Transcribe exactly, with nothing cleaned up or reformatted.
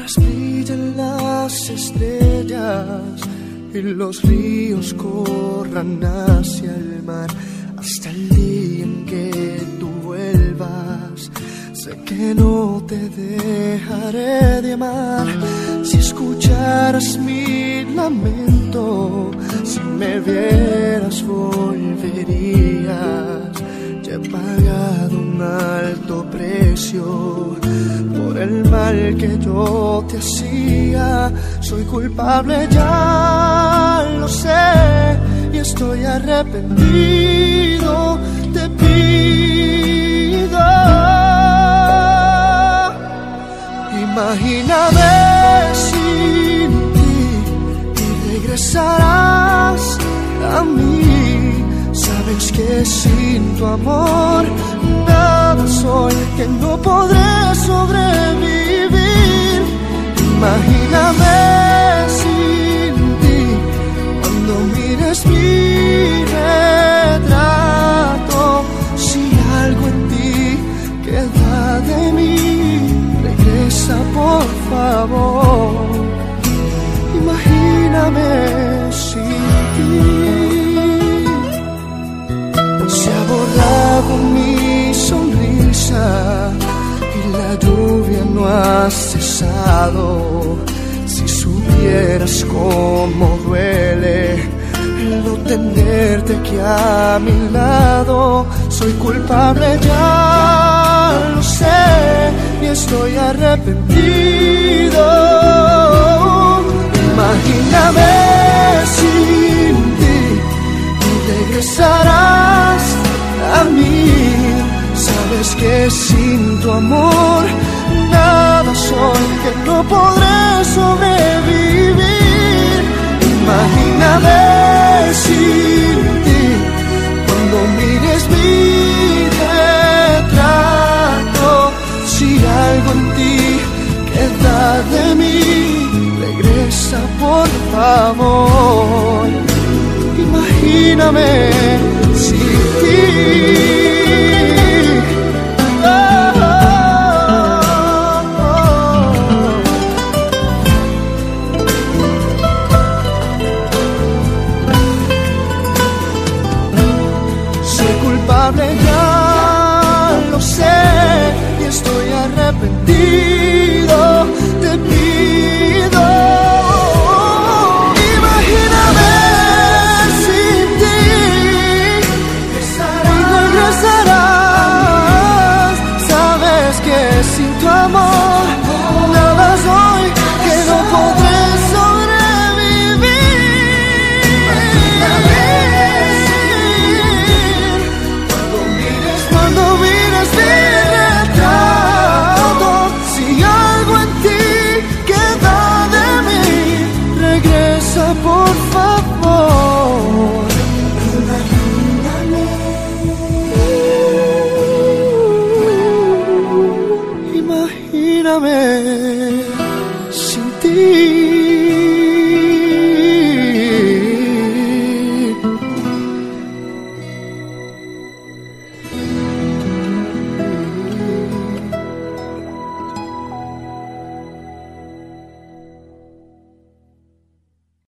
mientras brillan las estrellas y los ríos corran hacia el mar, hasta el día en que tú vuelvas. Sé que no te dejaré de amar. Si escucharas mi lamento, si me vieras volverías. Ya he pagado un alto precio por el mal que yo te hacía. Soy culpable, ya lo sé, y estoy arrepentido. Te pido, imagíname sin ti y regresarás a mí. Sabes que sin tu amor nada soy, que no podré sobrevivir. Imagíname sin ti cuando mires mi retrato. Si algo en ti queda de mí, regresa por favor. Imagíname sin ti. Se ha borrado mi sonrisa y la lluvia no ha cesado. Si supieras cómo duele el no tenerte aquí a mi lado. Soy culpable, ya lo sé, y estoy arrepentido. Imagíname sin ti y regresarás a mí. Sabes que sin tu amor nada soy, que no podré sobrevivir. Imagíname sin ti cuando mires mi retrato. Si algo en ti queda de mí, regresa por favor. Imagíname sin ti. Oh, oh, oh. Soy culpable, ya lo sé, y estoy arrepentido. Te pido, sin tu amor nada soy, que no podré sobrevivir. Cuando mires, cuando mires mi retrato, si algo en ti queda de mí, regresa por favor. Imagíname.